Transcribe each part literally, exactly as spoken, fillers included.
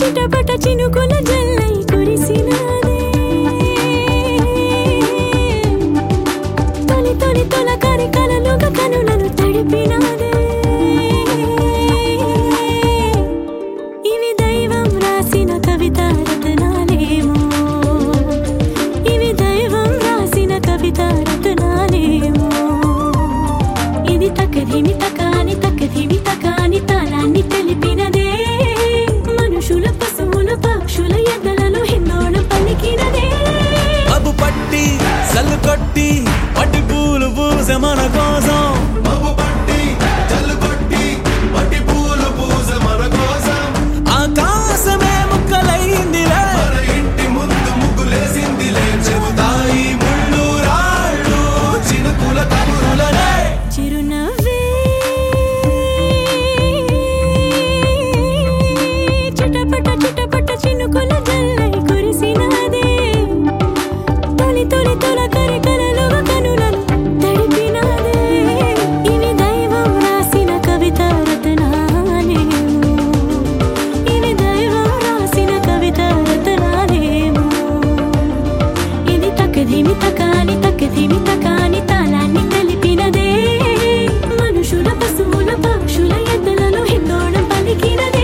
చిటపట చినుకుల జల్లై కురిసినాదే తొలి తొలి తొలకరి కలలుగా కనులను తడిపినాదే ఇవి దైవం రాసిన కవిత రతనాలేమో ఇవి దైవం రాసిన కవిత రతనాలేమో ఇది తకధిమి తకాని తకధిమి తకాని తాళాన్ని తెలిపినదే మనుషుల పశువుల పక్షుల ఎదలలో హిందోళం పలికినదే అబు పట్టి సల్లు కొట్టి పట్టి పూలు పూసే మన కోసం మబ్బు పట్టి జల్లు కొట్టి పట్టి పూలు పూసే మన కోసం ఆకాశమే ముక్కలైందిలే మన ఇంటి ముందు ముగ్గులేసిందిలే చెబుతాయి ముళ్ళు రాళ్ళు చినుకుల కబురులనే చిరునవ్వే చిటపట చిటపట చినుకుల జల్లై కురిసినాదే తొలి తొలి తొలకరి కలలుగా కనులను తడిపినాదే ఇవి దైవం రాసిన కవిత రతనాలేమో ఇవి దైవం రాసిన కవిత రతనాలేమో ఇది తకధిమి తకాని తకధిమి తకాని తాళాన్ని తెలిపినదే మనుషుల పశువుల పక్షుల ఎద్దలలో హిందోళం పలికినదే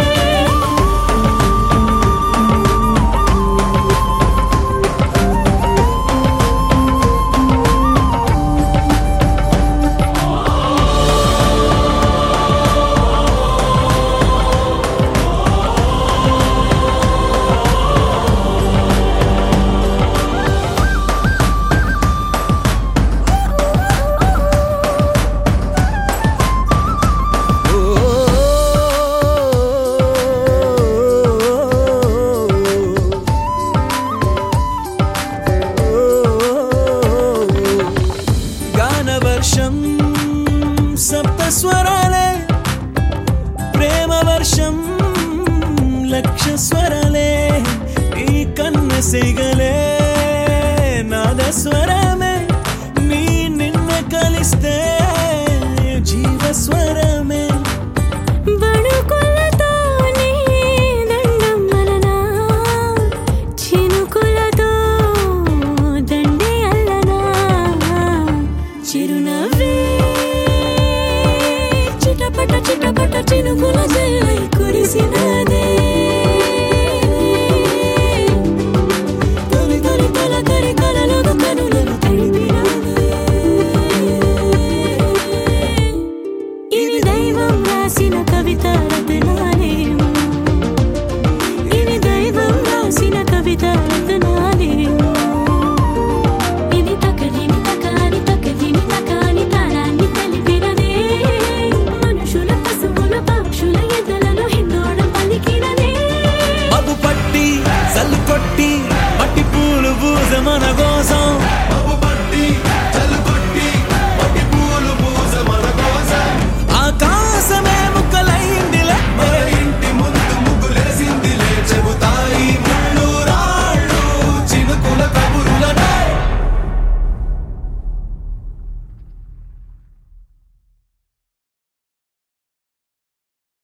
గానవర్షం సప్త స్వరాలే ప్రేమ వర్షం లక్ష స్వరాలే ఈ కన్న సిగలే నాద స్వరమే నీ నిన్న కలిస్తే జీవ స్వరమే బడుకులతోనే దండం వలనా చినుకులతో దండే అల్లనా చిరునవ్వే చిటపట చిటపట చినుకుల జల్లై కురిసినదే